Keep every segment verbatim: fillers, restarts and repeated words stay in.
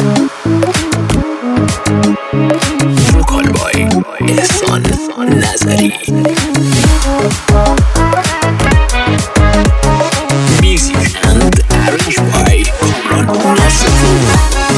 وکال بای احسان نظری. Music and arranged by Kamran Nasser.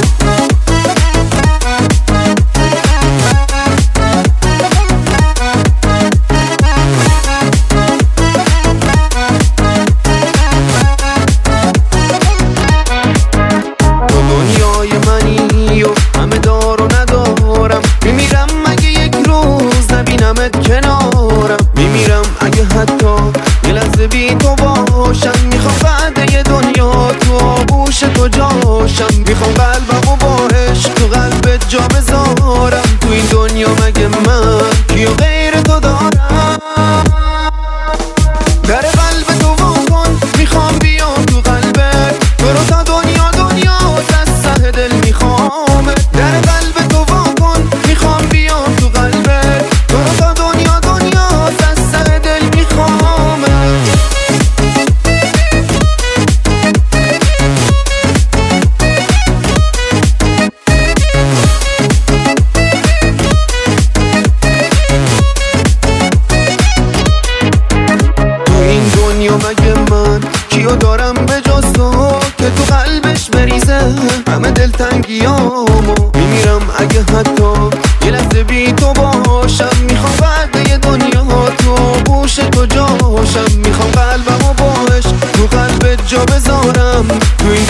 کنارم میمیرم اگه حتی یه لحظه بی تو باشم. میخوام بعد یه دنیا تو آغوش تو جاشم. میخوام قلبمو با عشق تو قلبت جا بذارم. تو این دنیا مگه من کیو غیر تو دارم؟ در قلب تو وا کن، میخوام بیام تو قلبت. تو رو تا دنیا دنیا دست ته دل میخوام. در قلب تو وا کن، میخوام بیام تو قلبت. تو رو تا دنیا دنیا دست ته دل میخوام. تو این دنیا مگه من کیو دارم به جز تو که تو قلبش بریزه همه دلتنگیامو؟ میمیرم اگه حتی یه لحظه بی تو باشم. میخوام بعد یه دنیا تو آغوش تو جاشم. میخوام قلبمو با عشق تو قلبت جا بذارم. تو این